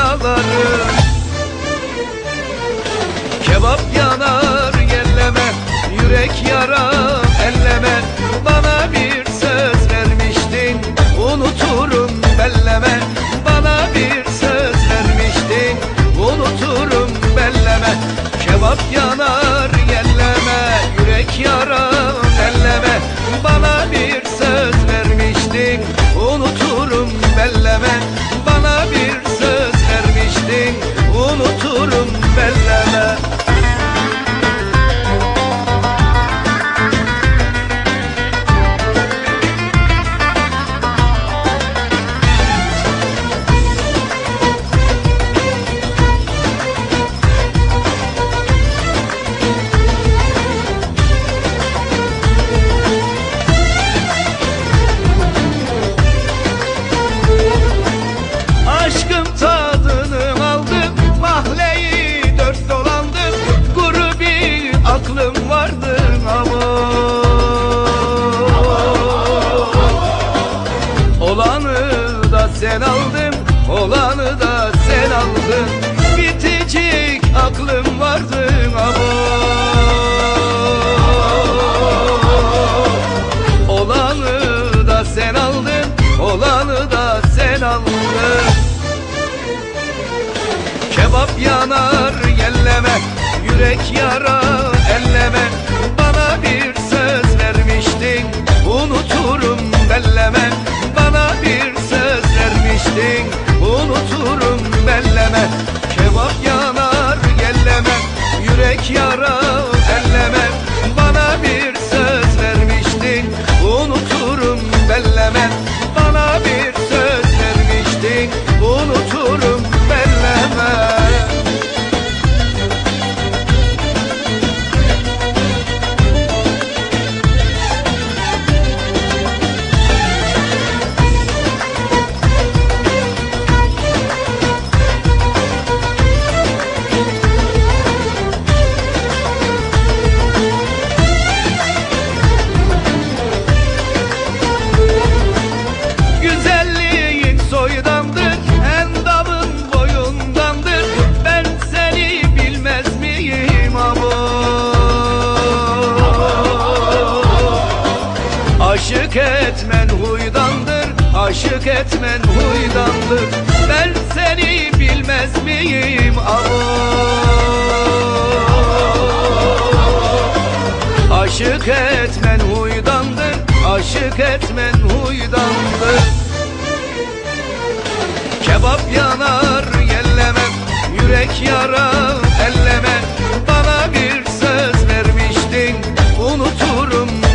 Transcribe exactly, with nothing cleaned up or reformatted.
yaraları. Kebap yanar yelleme, yürek yarar elleme. Bana bir söz vermiştin, unuturum belleme. Bana bir söz vermiştin, unuturum belleme. Kebap yanar yelleme, yürek yarar elleme. Bana bir söz vermiştin, unuturum belleme. Bana bir söz vermiştin, unuturum belleme. Aşkım tadını aldım, mahalleyi dört dolandım. Kuru bir aklım vardı ama olanı da sen aldın, olanı da sen aldın. Bitecek aklım vardı ama olanı da sen aldın, olanı da sen aldın. Kebap yanar yelleme, yürek yarar elleme. Bana bir söz vermiştin, unuturum belleme. Bana bir söz vermiştin, unuturum belleme. Kebap yanar yelleme, yürek yarar elleme. Bana bir söz vermiştin, unuturum belleme. Bana bir söz vermiştin, unuturum belleme. Güzelliğin soydandır, endamın boyundandır. Ben seni bilmez miyim ama aşık etmen huydandır, aşık etmen huydandır. Ben seni bilmez miyim ama aşık etmen huydandır, aşık etmen huydandır. Kebap yanar yelleme, yürek yarar elleme. Bana bir söz vermiştin, unuturum